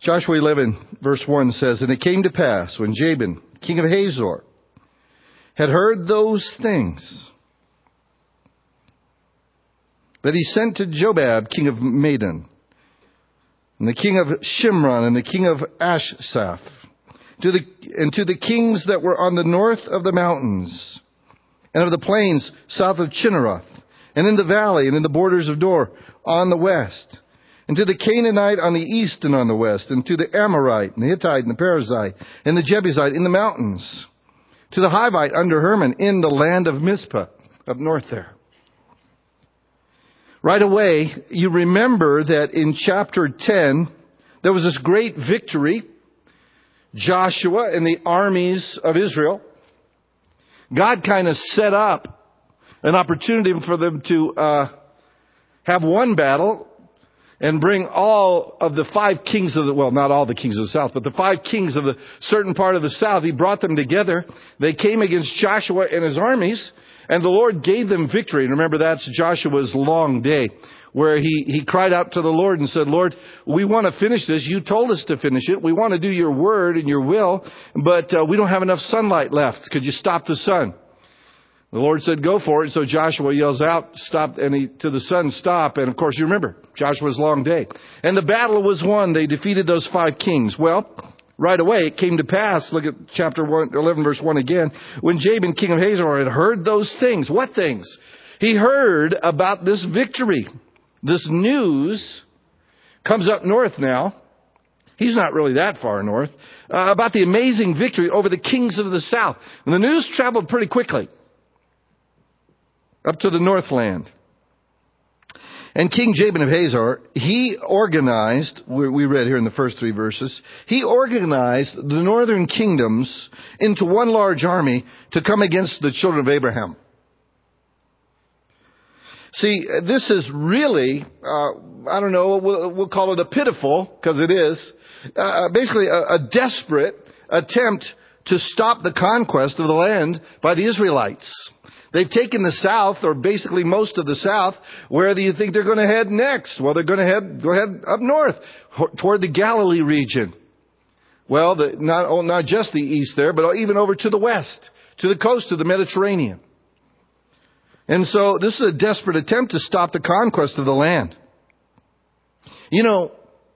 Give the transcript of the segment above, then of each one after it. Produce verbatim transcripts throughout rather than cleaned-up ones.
Joshua eleven, verse one says, "And it came to pass, when Jabin, king of Hazor, had heard those things, that he sent to Jobab, king of Madon, and the king of Shimron, and the king of Ashaph, to the, and to the kings that were on the north of the mountains, and of the plains south of Chinneroth, and in the valley, and in the borders of Dor, on the west, and to the Canaanite on the east and on the west, and to the Amorite, and the Hittite, and the Perizzite, and the Jebusite in the mountains, to the Hivite under Hermon, in the land of Mizpah, up north there." Right away, you remember that in chapter ten, there was this great victory. Joshua and the armies of Israel. God kind of set up an opportunity for them to uh, have one battle and bring all of the five kings of the, well, not all the kings of the south, but the five kings of the certain part of the south. He brought them together. They came against Joshua and his armies, and the Lord gave them victory. And remember, that's Joshua's long day, where he, he cried out to the Lord and said, "Lord, we want to finish this. You told us to finish it. We want to do your word and your will, but uh, we don't have enough sunlight left. Could you stop the sun?" The Lord said, "Go for it." So Joshua yells out, "Stop," and he, to the sun, "Stop." And of course, you remember, Joshua's long day. And the battle was won. They defeated those five kings. Well, right away, it came to pass, look at chapter one, eleven, verse one again, "When Jabin, king of Hazor, had heard those things." What things? He heard about this victory. This news comes up north now. He's not really that far north. Uh, about the amazing victory over the kings of the south. And the news traveled pretty quickly up to the northland. And King Jabin of Hazor, he organized, we read here in the first three verses, he organized the northern kingdoms into one large army to come against the children of Abraham. See, this is really, uh, I don't know, we'll, we'll call it a pitiful, because it is, uh, basically a, a desperate attempt to stop the conquest of the land by the Israelites. They've taken the south, or basically most of the south. Where do you think they're going to head next? Well, they're going to head, go ahead up north, toward the Galilee region. Well, the, not, oh, not just the east there, but even over to the west, to the coast of the Mediterranean. And so this is a desperate attempt to stop the conquest of the land. You know,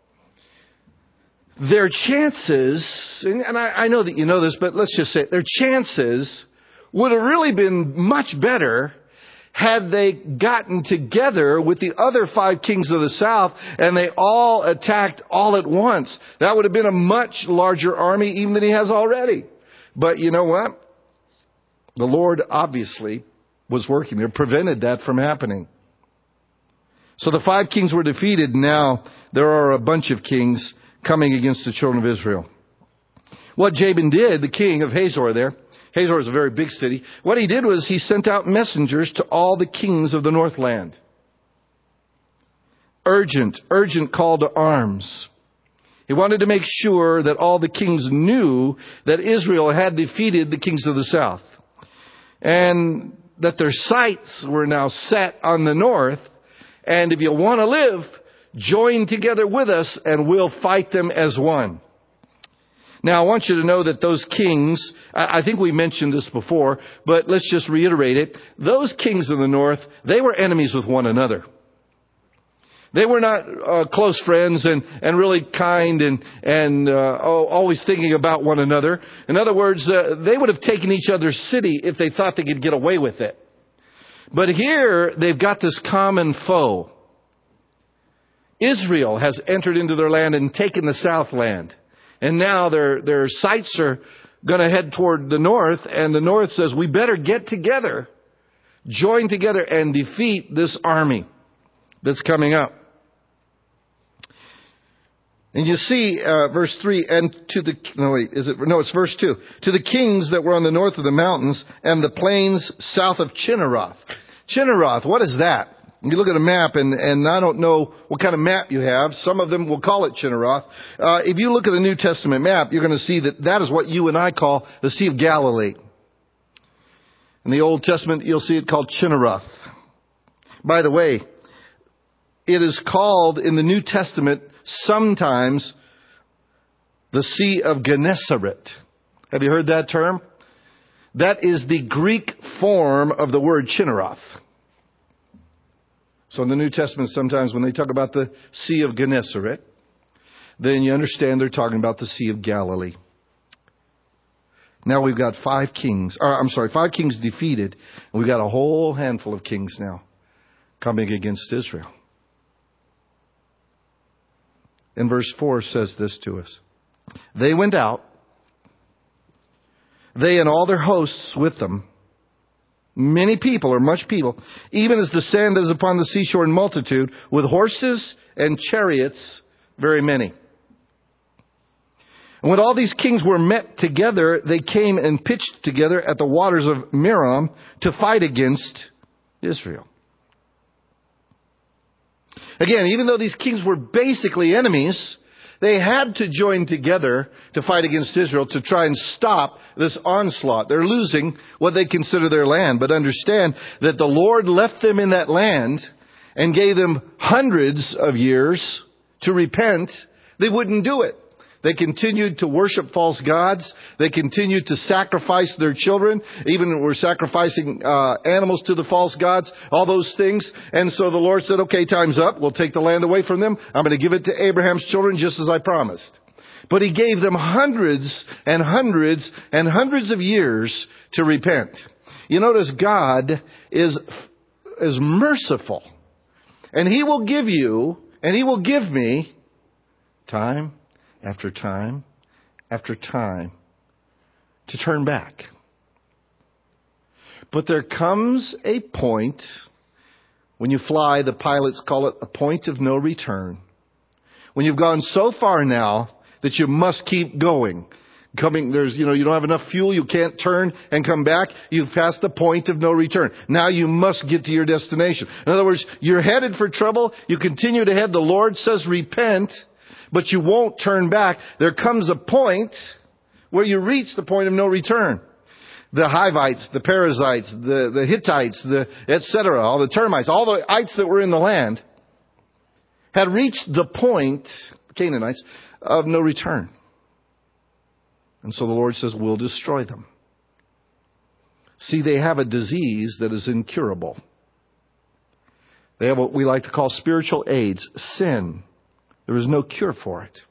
their chances, and I, I know that you know this, but let's just say it, their chances would have really been much better had they gotten together with the other five kings of the south and they all attacked all at once. That would have been a much larger army even than he has already. But you know what? The Lord obviously was working there, prevented that from happening. So the five kings were defeated. Now there are a bunch of kings coming against the children of Israel. What Jabin did, the king of Hazor there, Hazor is a very big city. What he did was he sent out messengers to all the kings of the northland. Urgent, urgent call to arms. He wanted to make sure that all the kings knew that Israel had defeated the kings of the south. And that their sights were now set on the north. And if you want to live, join together with us and we'll fight them as one. Now, I want you to know that those kings, I think we mentioned this before, but let's just reiterate it. Those kings of the north, they were enemies with one another. They were not uh, close friends and, and really kind and, and uh, oh, always thinking about one another. In other words, uh, they would have taken each other's city if they thought they could get away with it. But here, they've got this common foe. Israel has entered into their land and taken the southland. And now their their sights are going to head toward the north. And the north says, we better get together, join together and defeat this army that's coming up. And you see, uh, verse three, and to the, no wait, is it, no, it's verse two. To the kings that were on the north of the mountains and the plains south of Chinneroth. Chinneroth, what is that? You look at a map, and, and I don't know what kind of map you have. Some of them will call it Chinneroth. Uh, if you look at a New Testament map, you're going to see that that is what you and I call the Sea of Galilee. In the Old Testament, you'll see it called Chinneroth. By the way, it is called in the New Testament sometimes The Sea of Gennesaret. Have you heard that term? That is the Greek form of the word Chinneroth. So in the New Testament, sometimes when they talk about the Sea of Gennesaret, then you understand they're talking about the Sea of Galilee. Now we've got five kings, or I'm sorry, five kings defeated, and we've got a whole handful of kings now coming against Israel. And verse four says this to us. They went out, they and all their hosts with them, many people or much people, even as the sand is upon the seashore in multitude, with horses and chariots, very many. And when all these kings were met together, they came and pitched together at the waters of Merom to fight against Israel. Again, even though these kings were basically enemies, they had to join together to fight against Israel to try and stop this onslaught. They're losing what they consider their land, but understand that the Lord left them in that land and gave them hundreds of years to repent. They wouldn't do it. They continued to worship false gods. They continued to sacrifice their children. Even were sacrificing uh, animals to the false gods. All those things. And so the Lord said, okay, time's up. We'll take the land away from them. I'm going to give it to Abraham's children just as I promised. But He gave them hundreds and hundreds and hundreds of years to repent. You notice God is, is merciful. And He will give you, and He will give me time after time, after time, to turn back. But there comes a point, when you fly, the pilots call it a point of no return. When you've gone so far now that you must keep going. Coming, there's, you know, you don't have enough fuel, you can't turn and come back. You've passed the point of no return. Now you must get to your destination. In other words, you're headed for trouble. You continue to head. The Lord says repent, but you won't turn back. There comes a point where you reach the point of no return. The Hivites, the Perizzites, the, the Hittites, the et cetera, all the termites, all the ites that were in the land had reached the point, Canaanites, of no return. And so the Lord says, we'll destroy them. See, they have a disease that is incurable. They have what we like to call spiritual AIDS, sin. There is no cure for it.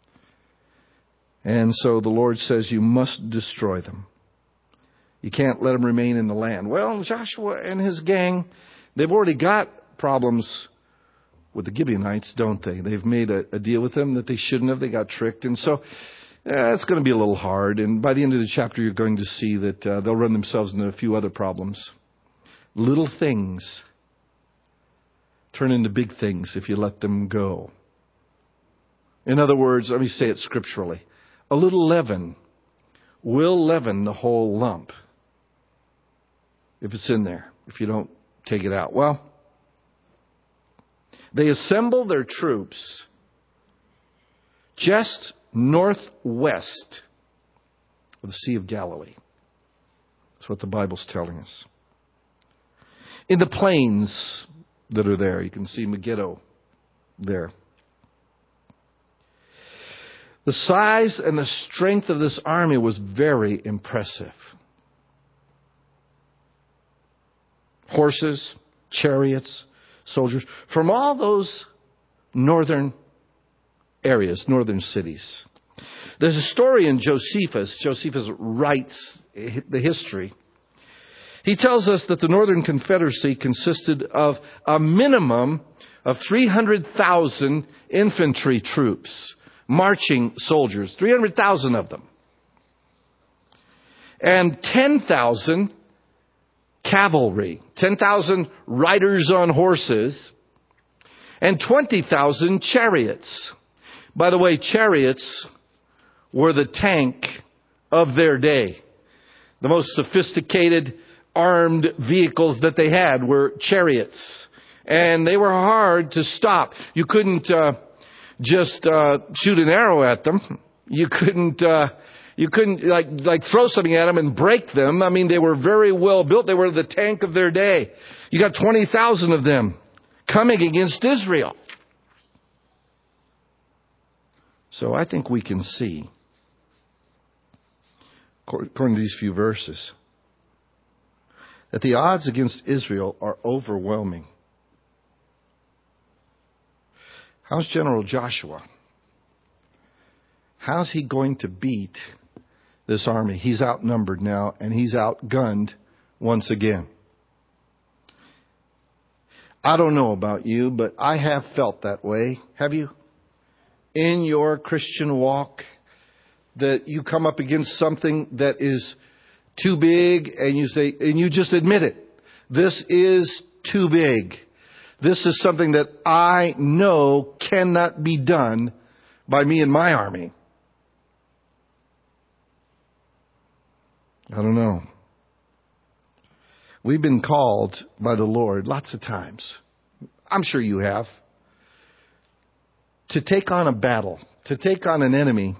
And so the Lord says you must destroy them. You can't let them remain in the land. Well, Joshua and his gang, they've already got problems with the Gibeonites, don't they? They've made a, a deal with them that they shouldn't have. They got tricked. And so eh, it's going to be a little hard. And by the end of the chapter, you're going to see that uh, they'll run themselves into a few other problems. Little things turn into big things if you let them go. In other words, let me say it scripturally. A little leaven will leaven the whole lump if it's in there, if you don't take it out. Well, they assemble their troops just northwest of the Sea of Galilee. That's what the Bible's telling us. In the plains that are there, you can see Megiddo there. The size and the strength of this army was very impressive. Horses, chariots, soldiers from all those northern areas, northern cities. There's a story in Josephus. Josephus writes the history. He tells us that the Northern Confederacy consisted of a minimum of three hundred thousand infantry troops. Marching soldiers, three hundred thousand of them. And ten thousand cavalry, ten thousand riders on horses, and twenty thousand chariots. By the way, chariots were the tank of their day. The most sophisticated armed vehicles that they had were chariots. And they were hard to stop. You couldn't uh, just uh, shoot an arrow at them. You couldn't uh, you couldn't like like throw something at them and break them. I mean, they were very well built. They were the tank of their day. You got twenty thousand of them coming against Israel. So I think we can see, according to these few verses, that the odds against Israel are overwhelming. How's General Joshua? How's he going to beat this army? He's outnumbered now, and he's outgunned once again. I don't know about you, but I have felt that way. Have you? In your Christian walk, that you come up against something that is too big, and you say, and you just admit it. This is too big. This is something that I know cannot be done by me and my army. I don't know. We've been called by the Lord lots of times. I'm sure you have. To take on a battle, to take on an enemy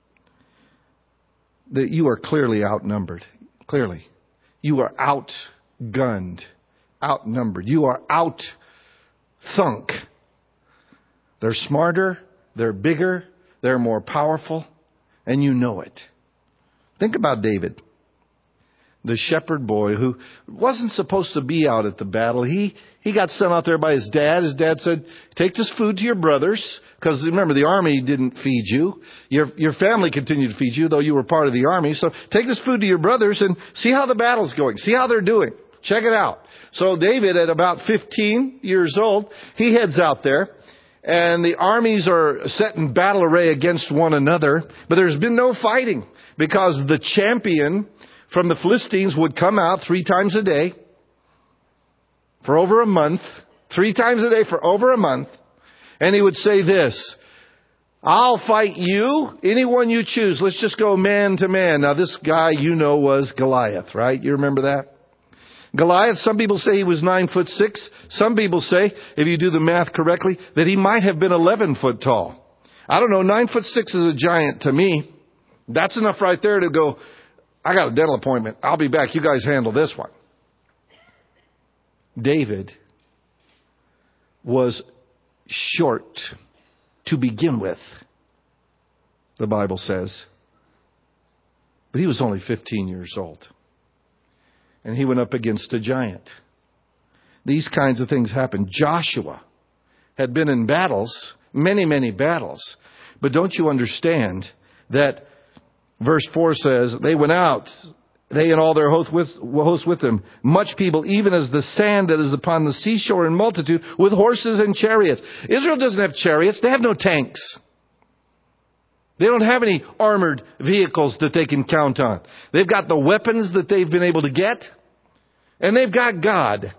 that you are clearly outnumbered. Clearly. You are outgunned, outnumbered. You are out-thunk. They're smarter, they're bigger, they're more powerful, and you know it. Think about David, the shepherd boy who wasn't supposed to be out at the battle. He he got sent out there by his dad. His dad said, take this food to your brothers. Because remember, the army didn't feed you. Your your family continued to feed you, though you were part of the army. So take this food to your brothers and see how the battle's going. See how they're doing. Check it out. So David, at about fifteen years old, he heads out there. And the armies are set in battle array against one another. But there's been no fighting. Because the champion from the Philistines would come out three times a day for over a month. Three times a day for over a month. And he would say this, I'll fight you, anyone you choose. Let's just go man to man. Now this guy you know was Goliath, right? You remember that? Goliath, some people say he was nine foot six. Some people say, if you do the math correctly, that he might have been eleven foot tall. I don't know, nine foot six is a giant to me. That's enough right there to go, I got a dental appointment. I'll be back. You guys handle this one. David was short to begin with, the Bible says. But he was only fifteen years old. And he went up against a giant. These kinds of things happen. Joshua had been in battles, many, many battles. But don't you understand that verse four says, they went out, they and all their hosts with, hosts with them, much people, even as the sand that is upon the seashore in multitude, with horses and chariots. Israel doesn't have chariots. They have no tanks. They don't have any armored vehicles that they can count on. They've got the weapons that they've been able to get, and they've got God.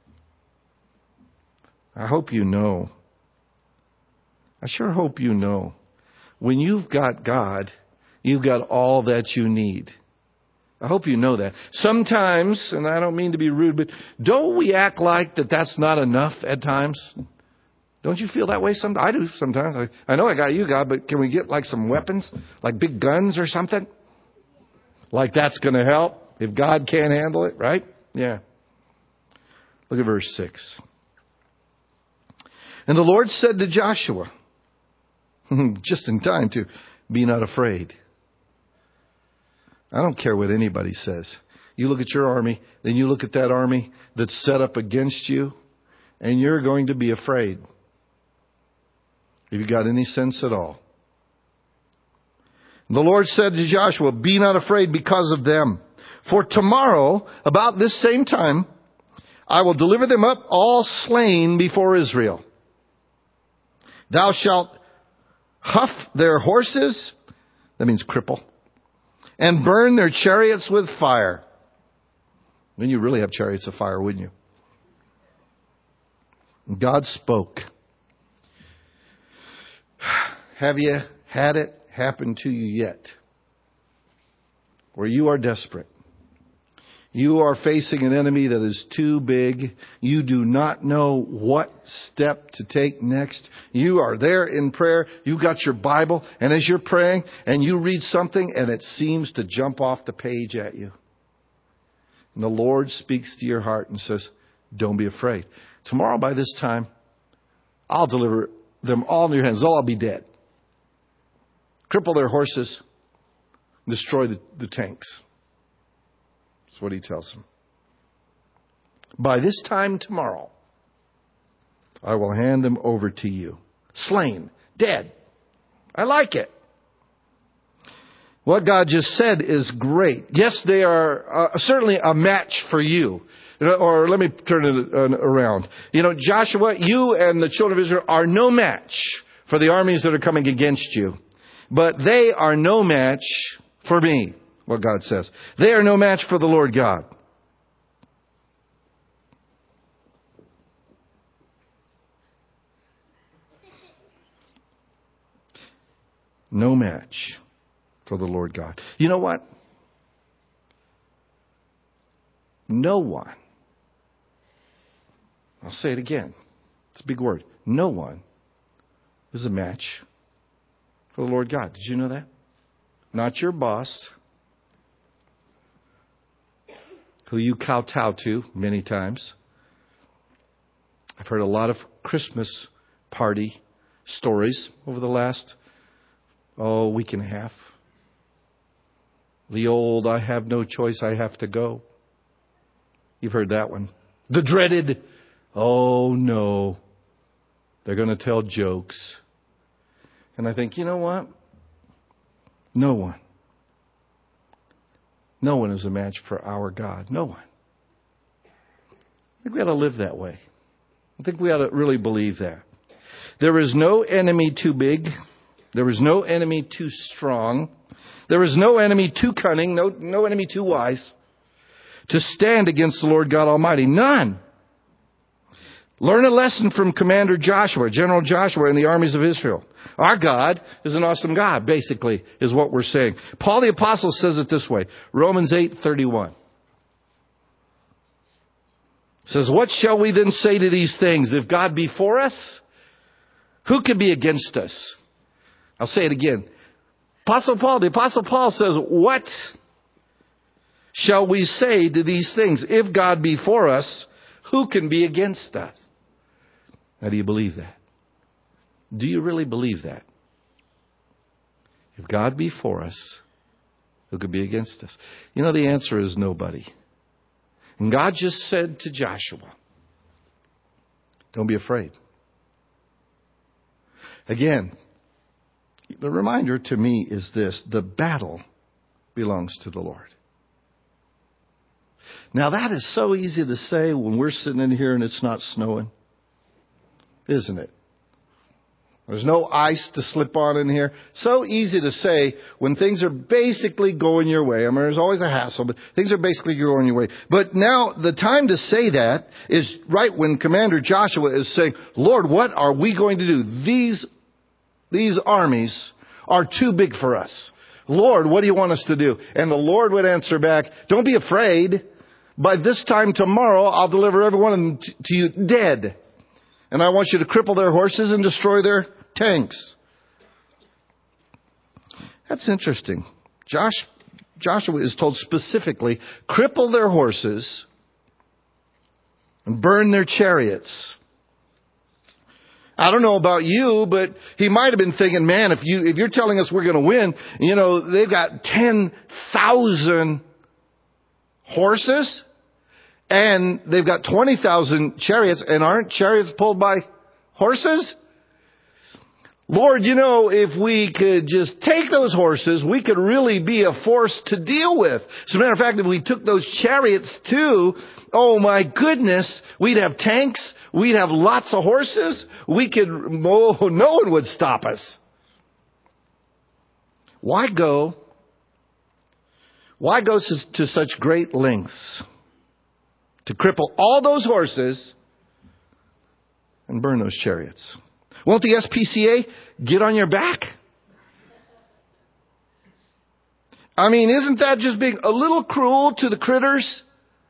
I hope you know. I sure hope you know. When you've got God, you've got all that you need. I hope you know that. Sometimes, and I don't mean to be rude, but don't we act like that that's not enough at times? Don't you feel that way sometimes? I do sometimes. I, I know I got you, God, but can we get like some weapons? Like big guns or something? Like that's going to help if God can't handle it, right? Yeah. Look at verse six. And the Lord said to Joshua, just in time to be not afraid. I don't care what anybody says. You look at your army, then you look at that army that's set up against you, and you're going to be afraid. If you got any sense at all. The Lord said to Joshua, be not afraid because of them. For tomorrow, about this same time, I will deliver them up all slain before Israel. Thou shalt huff their horses, that means cripple, and burn their chariots with fire. Then you really have chariots of fire, wouldn't you? God spoke. Have you had it happen to you yet? Where you are desperate. You are facing an enemy that is too big. You do not know what step to take next. You are there in prayer. You got your Bible. And as you're praying and you read something and it seems to jump off the page at you. And the Lord speaks to your heart and says, don't be afraid. Tomorrow by this time, I'll deliver them all in your hands. They'll all be dead. cripple their horses, destroy the, the tanks. That's what he tells them. By this time tomorrow, I will hand them over to you. Slain, dead. I like it. What God just said is great. Yes, they are uh, certainly a match for you. Or let me turn it around. You know, Joshua, you and the children of Israel are no match for the armies that are coming against you. But they are no match for me, what God says. They are no match for the Lord God. No match for the Lord God. You know what? No one. I'll say it again. It's a big word. No one is a match for the Lord God. Did you know that? Not your boss, who you kowtow to many times. I've heard a lot of Christmas party stories over the last, oh, week and a half. The old, I have no choice, I have to go. You've heard that one. The dreaded, oh no, they're going to tell jokes. And I think, you know what? No one. No one is a match for our God. No one. I think we ought to live that way. I think we ought to really believe that. There is no enemy too big. There is no enemy too strong. There is no enemy too cunning. No, no enemy too wise to stand against the Lord God Almighty. None. Learn a lesson from Commander Joshua, General Joshua, and the armies of Israel. Our God is an awesome God, basically, is what we're saying. Paul the Apostle says it this way. Romans eight thirty-one. Says, what shall we then say to these things? If God be for us, who can be against us? I'll say it again. Apostle Paul, the Apostle Paul says, what shall we say to these things? If God be for us, who can be against us? Now, do you believe that? Do you really believe that? If God be for us, who could be against us? You know, the answer is nobody. And God just said to Joshua, don't be afraid. Again, the reminder to me is this: the battle belongs to the Lord. Now that is so easy to say when we're sitting in here and it's not snowing, isn't it? There's no ice to slip on in here. So easy to say when things are basically going your way. I mean, there's always a hassle, but things are basically going your way. But now the time to say that is right when Commander Joshua is saying, Lord, what are we going to do? These, these armies are too big for us. Lord, what do you want us to do? And the Lord would answer back, don't be afraid. By this time tomorrow, I'll deliver every one of them t- to you dead. And I want you to cripple their horses and destroy their tanks. That's interesting. Josh, Joshua is told specifically, cripple their horses and burn their chariots. I don't know about you, but he might have been thinking, man, if you, if you're telling us we're going to win, you know, they've got ten thousand horses and they've got twenty thousand chariots, and aren't chariots pulled by horses? Lord, you know, if we could just take those horses, we could really be a force to deal with. As a matter of fact, if we took those chariots too, oh my goodness, we'd have tanks, we'd have lots of horses, we could, oh, no one would stop us. Why go, why go to such great lengths to cripple all those horses and burn those chariots? Won't the S P C A get on your back? I mean, isn't that just being a little cruel to the critters?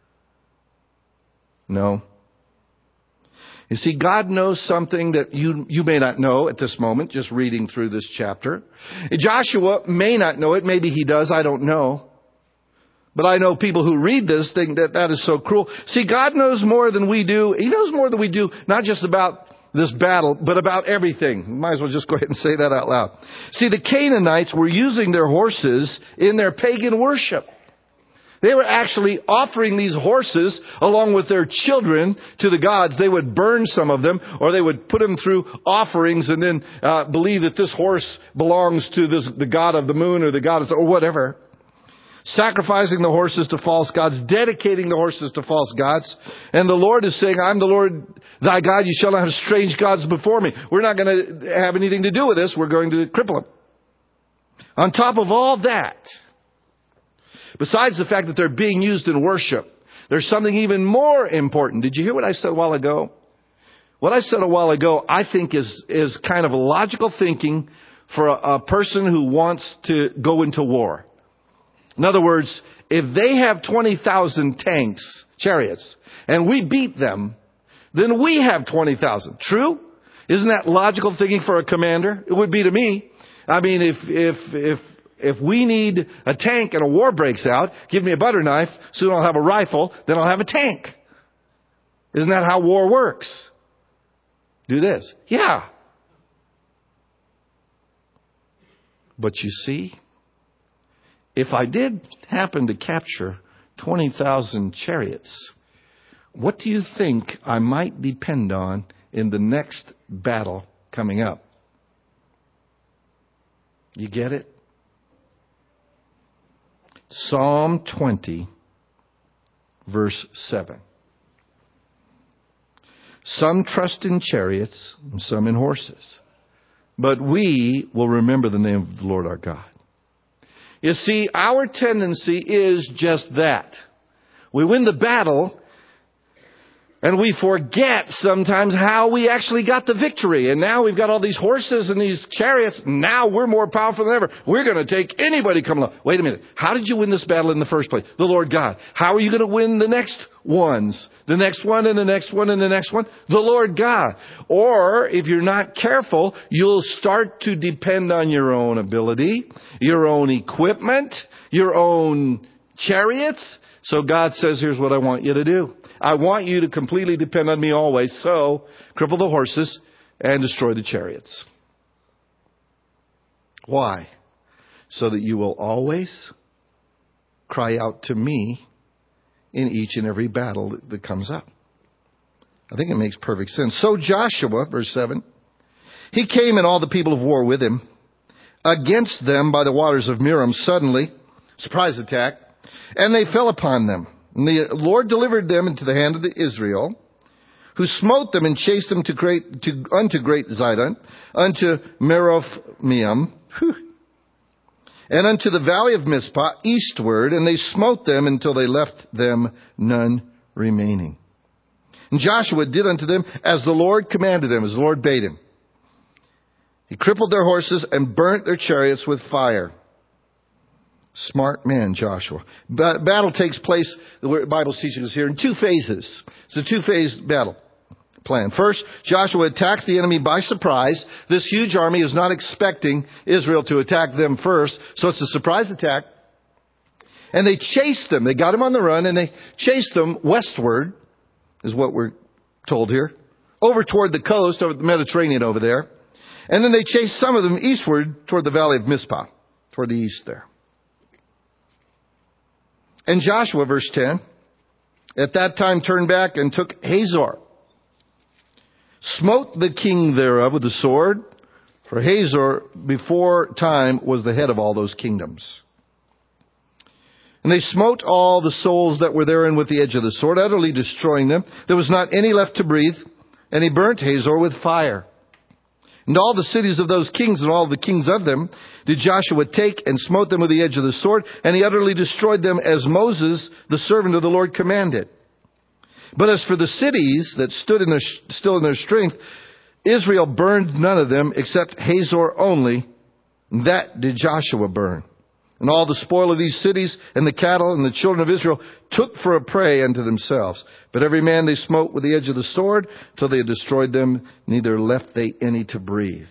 No. You see, God knows something that you, you may not know at this moment, just reading through this chapter. Joshua may not know it. Maybe he does. I don't know. But I know people who read this think that that is so cruel. See, God knows more than we do. He knows more than we do, not just about this battle, but about everything. Might as well just go ahead and say that out loud. See, the Canaanites were using their horses in their pagan worship. They were actually offering these horses along with their children to the gods. They would burn some of them, or they would put them through offerings and then uh, believe that this horse belongs to this, the god of the moon or the goddess or whatever. Sacrificing the horses to false gods, dedicating the horses to false gods. And the Lord is saying, I'm the Lord thy God, you shall not have strange gods before me. We're not going to have anything to do with this. We're going to cripple them. On top of all that, besides the fact that they're being used in worship, there's something even more important. Did you hear what I said a while ago? What I said a while ago, I think is, is kind of logical thinking for a, a person who wants to go into war. In other words, if they have twenty thousand tanks, chariots, and we beat them, then we have twenty thousand. True? Isn't that logical thinking for a commander? It would be to me. I mean, if, if, if, if we need a tank and a war breaks out, give me a butter knife, soon I'll have a rifle, then I'll have a tank. Isn't that how war works? Do this. Yeah. But you see, if I did happen to capture twenty thousand chariots, what do you think I might depend on in the next battle coming up? You get it? Psalm twenty, verse seven. Some trust in chariots, and some in horses, but we will remember the name of the Lord our God. You see, our tendency is just that. We win the battle, and we forget sometimes how we actually got the victory. And now we've got all these horses and these chariots. Now we're more powerful than ever. We're going to take anybody come along. Wait a minute. How did you win this battle in the first place? The Lord God. How are you going to win the next ones? The next one and the next one and the next one? The Lord God. Or if you're not careful, you'll start to depend on your own ability, your own equipment, your own chariots. So God says, here's what I want you to do. I want you to completely depend on me always. So cripple the horses and destroy the chariots. Why? So that you will always cry out to me in each and every battle that, that comes up. I think it makes perfect sense. So Joshua, verse seven, he came and all the people of war with him against them by the waters of Merom suddenly, surprise attack, and they fell upon them. And the Lord delivered them into the hand of the Israel, who smote them and chased them to great, to, unto great Zidon, unto Merophmium, and unto the valley of Mizpah eastward, and they smote them until they left them none remaining. And Joshua did unto them as the Lord commanded him, as the Lord bade him. He crippled their horses and burnt their chariots with fire. Smart man, Joshua. Ba- battle takes place, the Bible's teaching us here, in two phases. It's a two-phase battle plan. First, Joshua attacks the enemy by surprise. This huge army is not expecting Israel to attack them first, so it's a surprise attack. And they chased them. They got them on the run, and they chased them westward, is what we're told here, over toward the coast, over the Mediterranean over there. And then they chased some of them eastward toward the valley of Mizpah, toward the east there. And Joshua, verse ten, at that time turned back and took Hazor, smote the king thereof with the sword, for Hazor before time was the head of all those kingdoms. And they smote all the souls that were therein with the edge of the sword, utterly destroying them. There was not any left to breathe, and he burnt Hazor with fire. And all the cities of those kings and all the kings of them did Joshua take and smote them with the edge of the sword, and he utterly destroyed them as Moses, the servant of the Lord, commanded. But as for the cities that stood in their, still in their strength, Israel burned none of them except Hazor only. That did Joshua burn. And all the spoil of these cities and the cattle and the children of Israel took for a prey unto themselves. But every man they smote with the edge of the sword till they had destroyed them, neither left they any to breathe.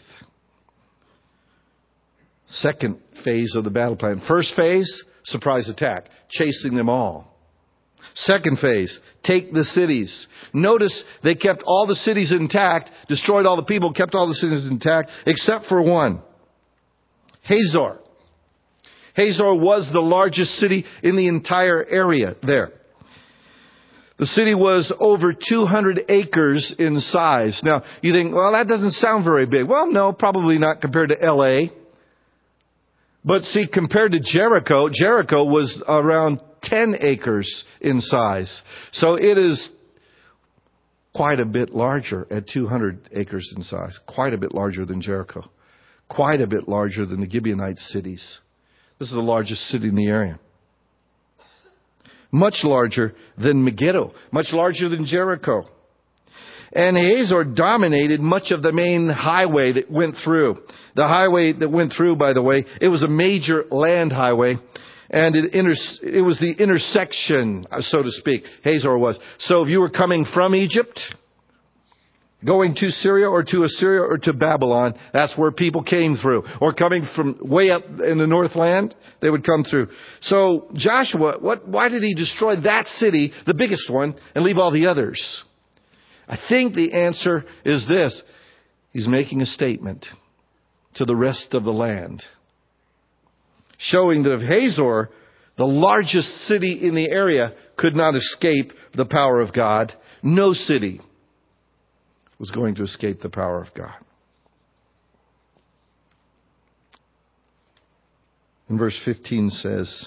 Second phase of the battle plan. First phase, surprise attack, chasing them all. Second phase, take the cities. Notice they kept all the cities intact, destroyed all the people, kept all the cities intact, except for one. Hazor. Hazor was the largest city in the entire area there. The city was over two hundred acres in size. Now, you think, well, that doesn't sound very big. Well, no, probably not compared to L A. But see, compared to Jericho, Jericho was around ten acres in size. So it is quite a bit larger at two hundred acres in size. Quite a bit larger than Jericho. Quite a bit larger than the Gibeonite cities. This is the largest city in the area. Much larger than Megiddo. Much larger than Jericho. And Hazor dominated much of the main highway that went through. The highway that went through, by the way, it was a major land highway. And it, inter- it was the intersection, so to speak, Hazor was. So if you were coming from Egypt, going to Syria or to Assyria or to Babylon, that's where people came through. Or coming from way up in the Northland, they would come through. So Joshua, what, why did he destroy that city, the biggest one, and leave all the others? I think the answer is this. He's making a statement to the rest of the land, showing that if Hazor, the largest city in the area, could not escape the power of God, no city was going to escape the power of God. And verse fifteen says,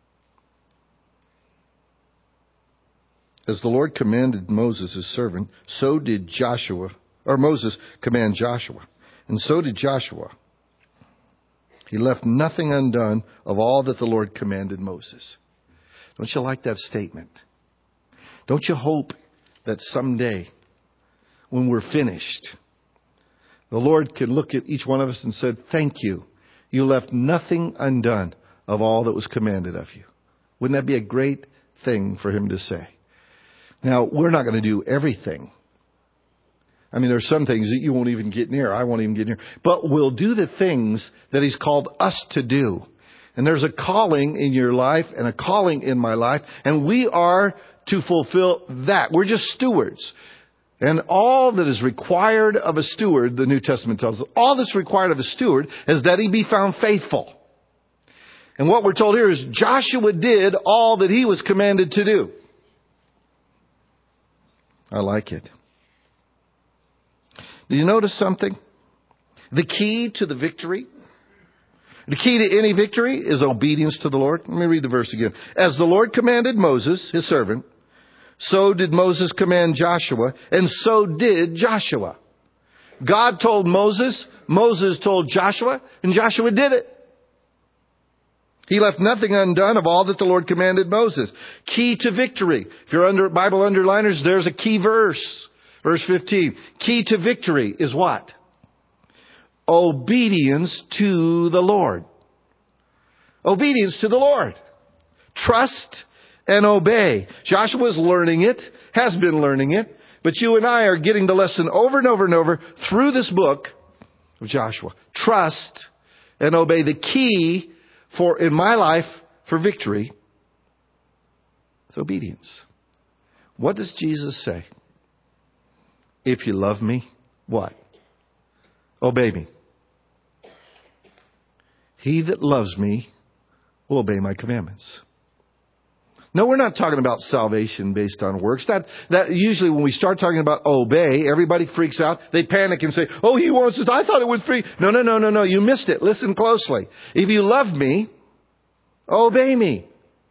as the Lord commanded Moses his servant, so did Joshua, or Moses command Joshua, and so did Joshua. He left nothing undone of all that the Lord commanded Moses. Don't you like that statement? Don't you hope that someday, when we're finished, the Lord could look at each one of us and said, thank you. You left nothing undone of all that was commanded of you. Wouldn't that be a great thing for him to say? Now, we're not going to do everything. I mean, there's some things that you won't even get near. I won't even get near. But we'll do the things that he's called us to do. And there's a calling in your life and a calling in my life. And we are to fulfill that. We're just stewards. And all that is required of a steward, the New Testament tells us, all that's required of a steward is that he be found faithful. And what we're told here is Joshua did all that he was commanded to do. I like it. Do you notice something? The key to the victory, the key to any victory is obedience to the Lord. Let me read the verse again. As the Lord commanded Moses, his servant, so did Moses command Joshua, and so did Joshua. God told Moses, Moses told Joshua, and Joshua did it. He left nothing undone of all that the Lord commanded Moses. Key to victory. If you're under Bible underliners, there's a key verse. Verse fifteen. Key to victory is what? Obedience to the Lord. Obedience to the Lord. Trust and obey. Joshua's learning it, has been learning it, but you and I are getting the lesson over and over and over through this book of Joshua. Trust and obey. The key for, in my life, for victory is obedience. What does Jesus say? If you love me, what? Obey me. He that loves me will obey my commandments. No, we're not talking about salvation based on works. That, that usually when we start talking about obey, everybody freaks out. They panic and say, oh, he wants us. I thought it was free. No, no, no, no, no. You missed it. Listen closely. If you love me, obey me.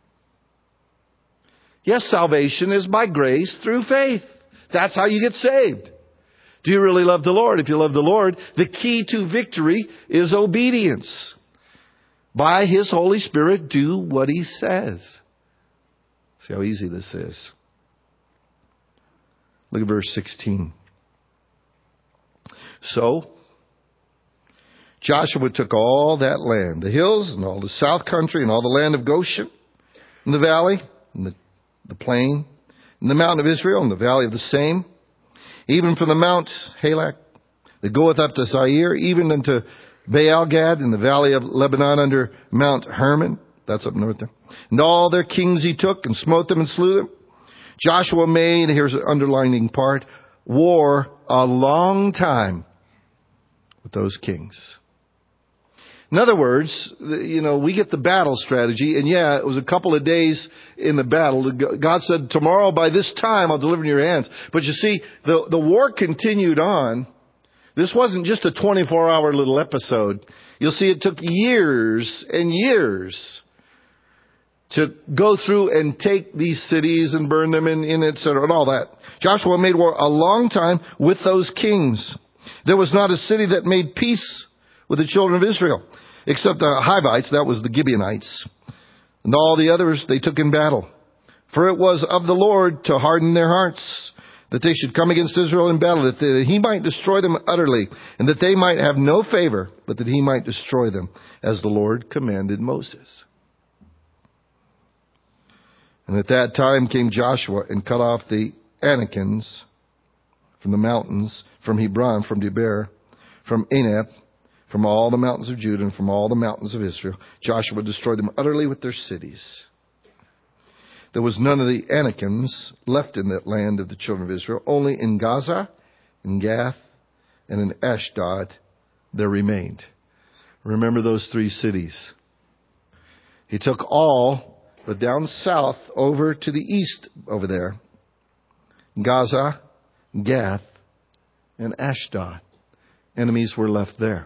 Yes, salvation is by grace through faith. That's how you get saved. Do you really love the Lord? If you love the Lord, the key to victory is obedience. By His Holy Spirit, do what He says. See how easy this is. Look at verse sixteen. So, Joshua took all that land, the hills and all the south country and all the land of Goshen, and the valley, and the, the plain, and the mountain of Israel, and the valley of the same, even from the Mount Halak that goeth up to Zair, even unto Baal-gad in the valley of Lebanon under Mount Hermon, That's up north there. And all their kings he took and smote them and slew them. Joshua made, here's an underlining part, war a long time with those kings. In other words, you know, we get the battle strategy, and yeah, it was a couple of days in the battle. God said, tomorrow by this time I'll deliver in your hands. But you see, the, the war continued on. This wasn't just a twenty-four hour little episode. You'll see it took years and years to go through and take these cities and burn them in, in et cetera, and all that. Joshua made war a long time with those kings. There was not a city that made peace with the children of Israel, except the Hivites, that was the Gibeonites. And all the others they took in battle. For it was of the Lord to harden their hearts, that they should come against Israel in battle, that, they, that he might destroy them utterly, and that they might have no favor, but that he might destroy them, as the Lord commanded Moses. And at that time came Joshua and cut off the Anakims from the mountains, from Hebron, from Debir, from Anab, from all the mountains of Judah, and from all the mountains of Israel. Joshua destroyed them utterly with their cities. There was none of the Anakims left in that land of the children of Israel. Only in Gaza, in Gath, and in Ashdod there remained. Remember those three cities. He took all, but down south over to the east over there, Gaza, Gath, and Ashdod. Enemies were left there.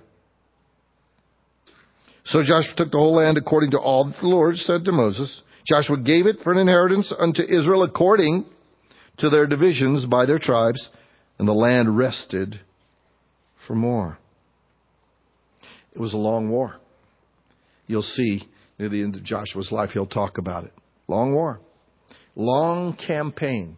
So Joshua took the whole land according to all that the Lord said to Moses. Joshua gave it for an inheritance unto Israel according to their divisions by their tribes, and the land rested for more. It was a long war. You'll see near the end of Joshua's life, he'll talk about it. Long war. Long campaign.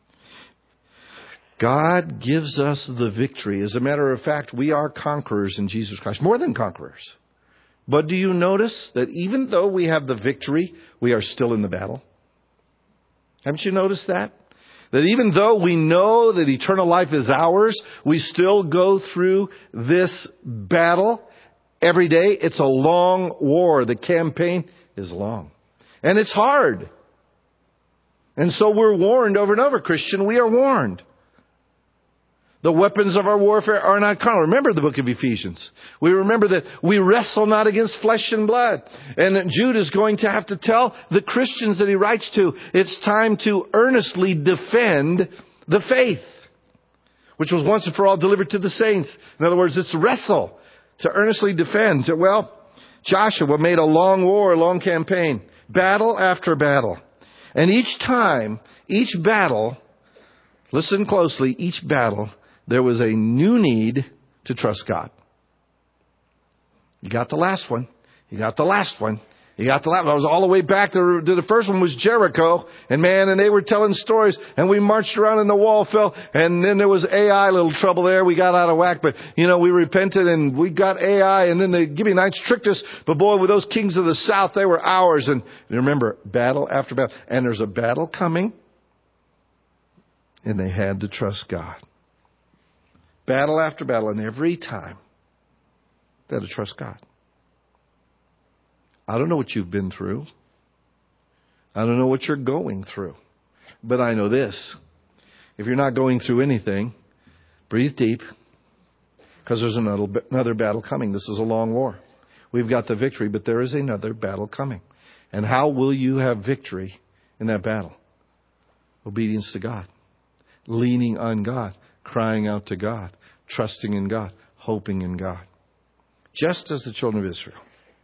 God gives us the victory. As a matter of fact, we are conquerors in Jesus Christ. More than conquerors. But do you notice that even though we have the victory, we are still in the battle? Haven't you noticed that? That even though we know that eternal life is ours, we still go through this battle every day. It's a long war. The campaign is long. And it's hard. And so we're warned over and over, Christian, we are warned. The weapons of our warfare are not carnal. Remember the book of Ephesians. We remember that we wrestle not against flesh and blood. And that Jude is going to have to tell the Christians that he writes to, it's time to earnestly defend the faith, which was once and for all delivered to the saints. In other words, it's wrestle, to earnestly defend. Well, Joshua made a long war, a long campaign, battle after battle. And each time, each battle, listen closely, each battle, there was a new need to trust God. You got the last one. You got the last one. You got the last one. I was all the way back to, to the first one was Jericho. And man, and they were telling stories. And we marched around and the wall fell. And then there was Ai, a little trouble there. We got out of whack. But, you know, we repented and we got Ai. And then the Gibeonites tricked us. But boy, with those kings of the south, they were ours. And remember, battle after battle. And there's a battle coming. And they had to trust God. Battle after battle, and every time they had to trust God. I don't know what you've been through. I don't know what you're going through. But I know this. If you're not going through anything, breathe deep, because there's another, another battle coming. This is a long war. We've got the victory, but there is another battle coming. And how will you have victory in that battle? Obedience to God. Leaning on God, crying out to God, trusting in God, hoping in God. Just as the children of Israel.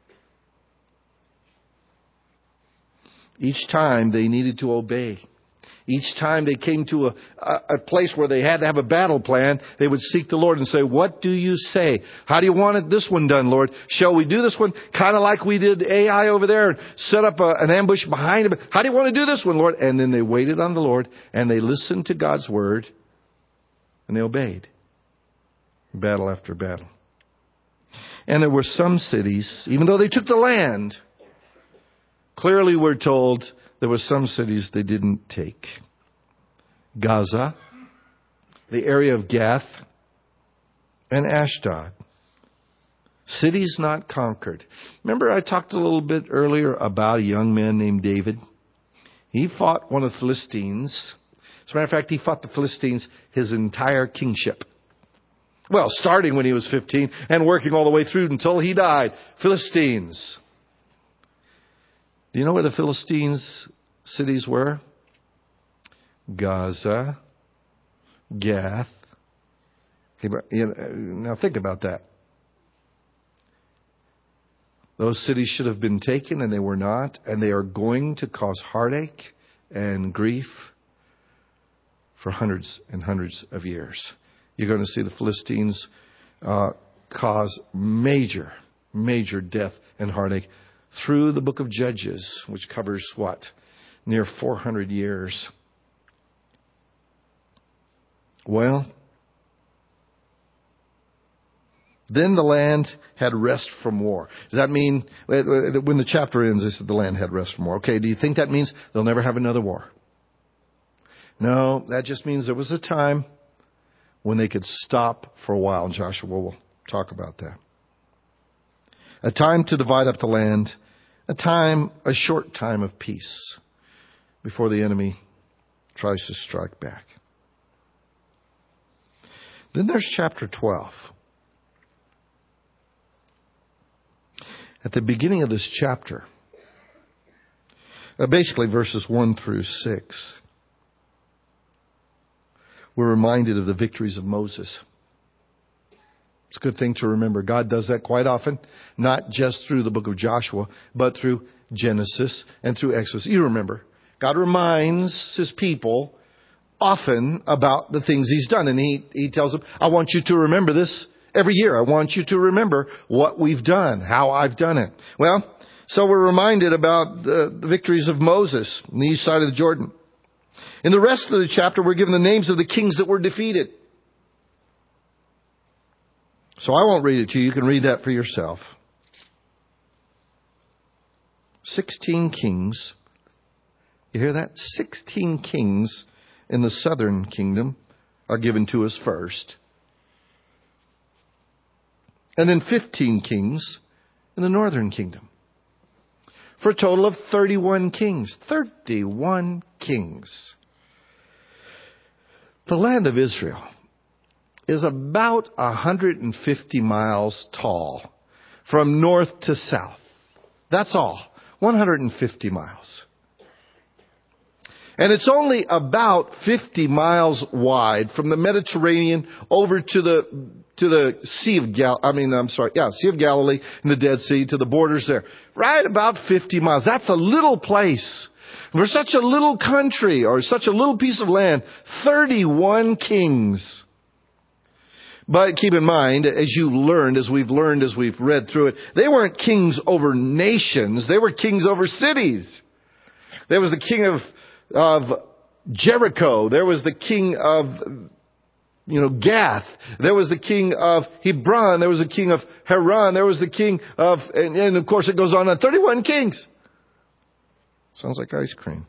Each time they needed to obey. Each time they came to a, a, a place where they had to have a battle plan, they would seek the Lord and say, what do you say? How do you want it, this one done, Lord? Shall we do this one kind of like we did Ai over there and set up a, an ambush behind him? How do you want to do this one, Lord? And then they waited on the Lord and they listened to God's word and they obeyed. Battle after battle. And there were some cities, even though they took the land, clearly we're told there were some cities they didn't take. Gaza, the area of Gath, and Ashdod. Cities not conquered. Remember I talked a little bit earlier about a young man named David? He fought one of the Philistines. As a matter of fact, he fought the Philistines his entire kingship. Well, starting when he was fifteen and working all the way through until he died. Philistines. Do you know where the Philistines' cities were? Gaza, Gath. Now think about that. Those cities should have been taken and they were not. And they are going to cause heartache and grief for hundreds and hundreds of years. You're going to see the Philistines uh, cause major, major death and heartache through the book of Judges, which covers what? Near four hundred years. Well, then the land had rest from war. Does that mean, when the chapter ends, they said the land had rest from war. Okay, do you think that means they'll never have another war? No, that just means there was a time when they could stop for a while. And Joshua will talk about that. A time to divide up the land. A time, a short time of peace before the enemy tries to strike back. Then there's chapter twelve. At the beginning of this chapter, uh, basically verses one through six, we're reminded of the victories of Moses. It's a good thing to remember. God does that quite often, not just through the book of Joshua, but through Genesis and through Exodus. You remember, God reminds His people often about the things He's done. And He, he tells them, I want you to remember this every year. I want you to remember what we've done, how I've done it. Well, so we're reminded about the, the victories of Moses on the east side of the Jordan. In the rest of the chapter, we're given the names of the kings that were defeated. So I won't read it to you. You can read that for yourself. Sixteen kings. You hear that? Sixteen kings in the southern kingdom are given to us first. And then fifteen kings in the northern kingdom. For a total of thirty-one kings. thirty-one kings. The land of Israel is about one hundred fifty miles tall from north to south. That's all. one hundred fifty miles. And it's only about fifty miles wide from the Mediterranean over to the to the Sea of Gal. I mean, I'm sorry, yeah, Sea of Galilee and the Dead Sea to the borders there. Right about fifty miles. That's a little place. For such a little country or such a little piece of land, thirty-one kings. But keep in mind, as you learned, as we've learned, as we've read through it, they weren't kings over nations. They were kings over cities. There was the king of of Jericho. There was the king of, you know, Gath. There was the king of Hebron. There was the king of Haran. There was the king of, and, and of course it goes on, thirty-one kings. Sounds like ice cream.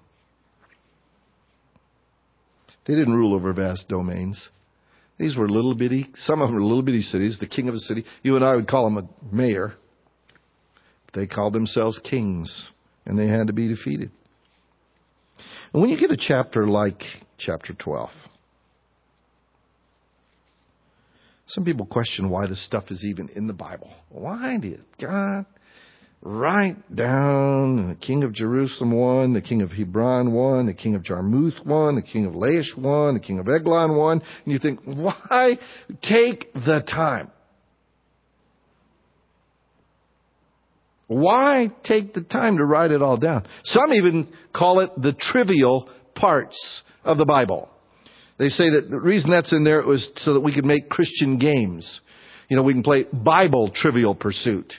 They didn't rule over vast domains. These were little bitty, some of them were little bitty cities. The king of a city, you and I would call him a mayor. They called themselves kings, and they had to be defeated. And when you get a chapter like chapter twelve, some people question why this stuff is even in the Bible. Why did God write down the king of Jerusalem one, the king of Hebron one, the king of Jarmuth one, the king of Laish one, the king of Eglon one? And you think, why take the time? Why take the time to write it all down? Some even call it the trivial parts of the Bible. They say that the reason that's in there was so that we could make Christian games. You know, we can play Bible Trivial Pursuit.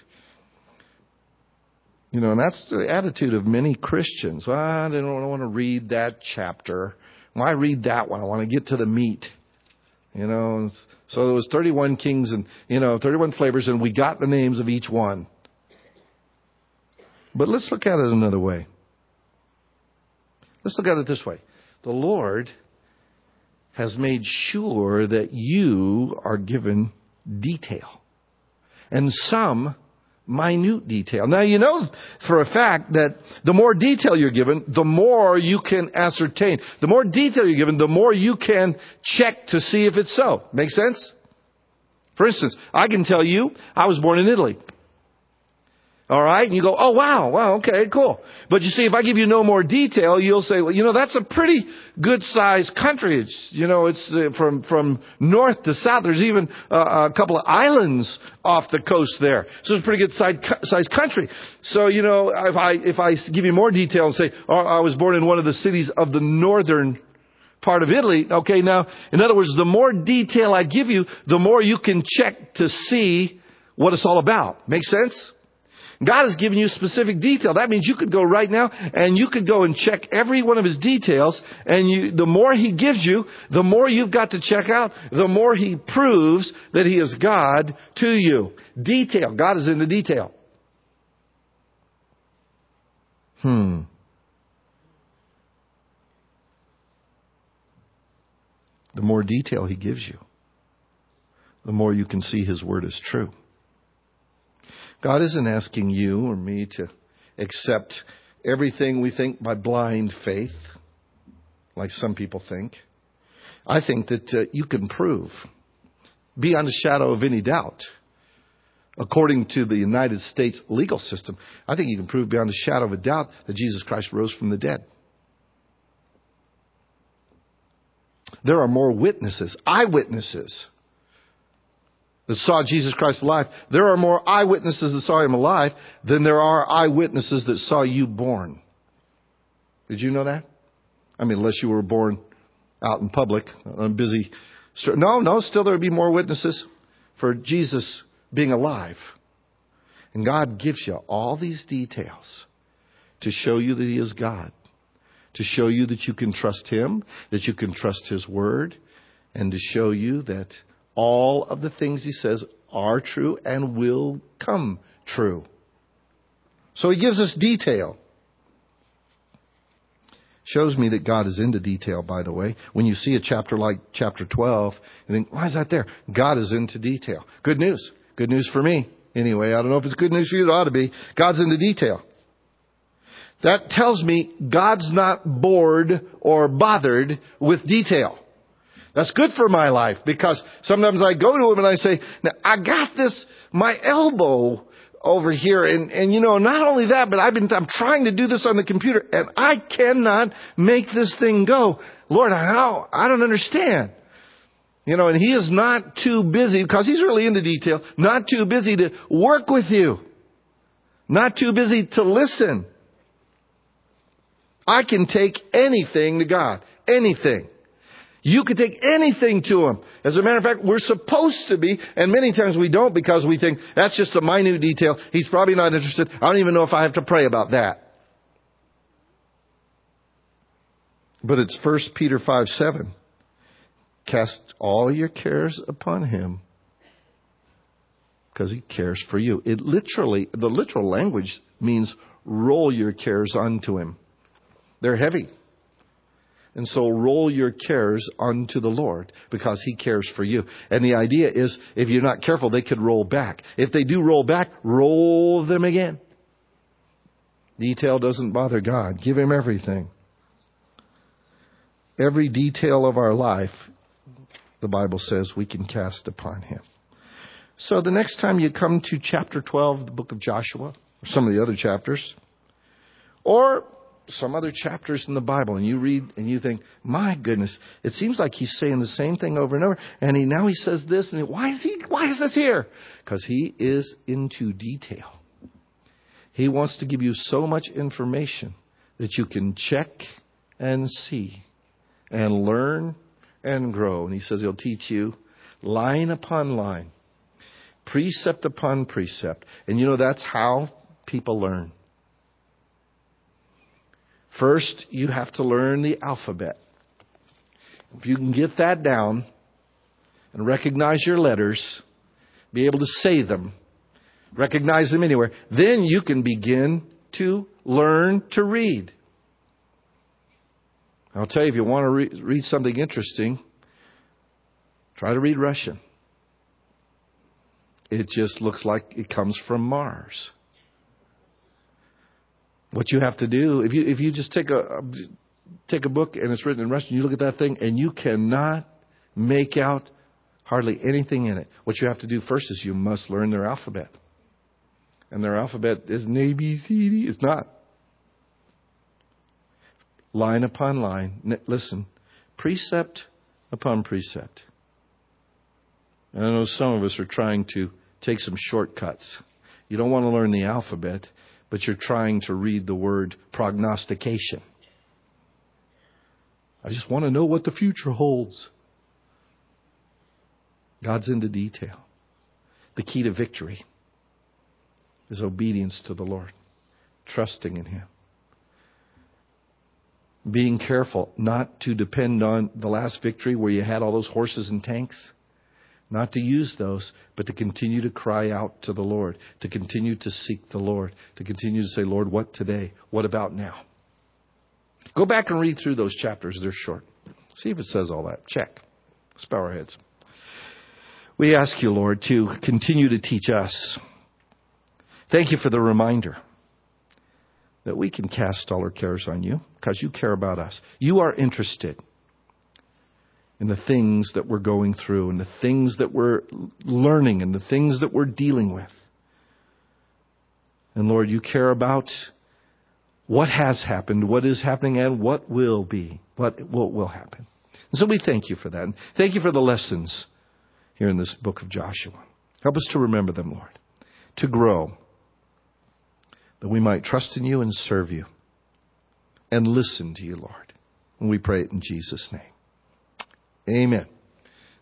You know, and that's the attitude of many Christians. Well, I don't want to read that chapter. Why read that one? I want to get to the meat. You know, so there was thirty-one kings and, you know, thirty-one flavors, and we got the names of each one. But let's look at it another way. Let's look at it this way. The Lord has made sure that you are given detail. and some minute detail. Now, you know for a fact that the more detail you're given, the more you can ascertain. The more detail you're given, the more you can check to see if it's so. Make sense? For instance, I can tell you I was born in Italy. All right? And you go, oh, wow, wow, okay, cool. But you see, if I give you no more detail, you'll say, well, you know, that's a pretty good-sized country. It's, you know, it's uh, from, from north to south. There's even uh, a couple of islands off the coast there. So it's a pretty good-sized country. So, you know, if I, if I give you more detail and say, oh, I was born in one of the cities of the northern part of Italy, okay, now, in other words, the more detail I give you, the more you can check to see what it's all about. Make sense? God has given you specific detail. That means you could go right now and you could go and check every one of His details. And you, the more He gives you, the more you've got to check out, the more He proves that He is God to you. Detail. God is in the detail. Hmm. The more detail He gives you, the more you can see His Word is true. God isn't asking you or me to accept everything we think by blind faith, like some people think. I think that uh, you can prove, beyond a shadow of any doubt, according to the United States legal system, I think you can prove beyond a shadow of a doubt that Jesus Christ rose from the dead. There are more witnesses, eyewitnesses, that saw Jesus Christ alive. There are more eyewitnesses that saw Him alive than there are eyewitnesses that saw you born. Did you know that? I mean, unless you were born out in public, on a busy street. No, no, still there would be more witnesses for Jesus being alive. And God gives you all these details to show you that He is God. To show you that you can trust Him, that you can trust His Word, and to show you that all of the things He says are true and will come true. So He gives us detail. Shows me that God is into detail, by the way. When you see a chapter like chapter twelve, you think, why is that there? God is into detail. Good news. Good news for me. Anyway, I don't know if it's good news for you. It ought to be. God's into detail. That tells me God's not bored or bothered with detail. That's good for my life, because sometimes I go to Him and I say, now I got this, my elbow over here. And, and you know, not only that, but I've been, I'm trying to do this on the computer and I cannot make this thing go. Lord, how? I don't understand. You know, and He is not too busy, because He's really into detail, not too busy to work with you. Not too busy to listen. I can take anything to God. Anything. You can take anything to Him. As a matter of fact, we're supposed to be, and many times we don't, because we think that's just a minute detail. He's probably not interested. I don't even know if I have to pray about that. But it's First Peter five seven. Cast all your cares upon Him, because He cares for you. It literally, the literal language means roll your cares onto Him. They're heavy. And so roll your cares unto the Lord, because He cares for you. And the idea is, if you're not careful, they could roll back. If they do roll back, roll them again. Detail doesn't bother God. Give Him everything. Every detail of our life, the Bible says, we can cast upon Him. So the next time you come to chapter twelve of the book of Joshua, or some of the other chapters, or some other chapters in the Bible, and you read and you think, my goodness, it seems like He's saying the same thing over and over, and he now he says this, and why is he why is this here? Because He is into detail. He wants to give you so much information that you can check and see and learn and grow. And He says He'll teach you line upon line, precept upon precept. And you know, that's how people learn. First, you have to learn the alphabet. If you can get that down and recognize your letters, be able to say them, recognize them anywhere, then you can begin to learn to read. I'll tell you, if you want to re- read something interesting, try to read Russian. it just looks like it comes from Mars. What you have to do, if you if you just take a take a book and it's written in Russian, you look at that thing and you cannot make out hardly anything in it. What you have to do first is you must learn their alphabet. And their alphabet isn't A, B, C, D. It's not. Line upon line. Listen, precept upon precept. And I know some of us are trying to take some shortcuts. You don't want to learn the alphabet, but you're trying to read the word prognostication. I just want to know what the future holds. God's into detail. The key to victory is obedience to the Lord, trusting in Him. Being careful not to depend on the last victory where you had all those horses and tanks. Not to use those, but to continue to cry out to the Lord, to continue to seek the Lord, to continue to say, Lord, what today? What about now? Go back and read through those chapters. They're short. See if it says all that. Check. Let's bow our heads. We ask you, Lord, to continue to teach us. Thank you for the reminder that we can cast all our cares on you because you care about us. You are interested in the things that we're going through and the things that we're learning and the things that we're dealing with. And Lord, you care about what has happened, what is happening, and what will be, what will, will happen. And so we thank you for that. And thank you for the lessons here in this book of Joshua. Help us to remember them, Lord, to grow, that we might trust in you and serve you and listen to you, Lord. And we pray it in Jesus' name. Amen.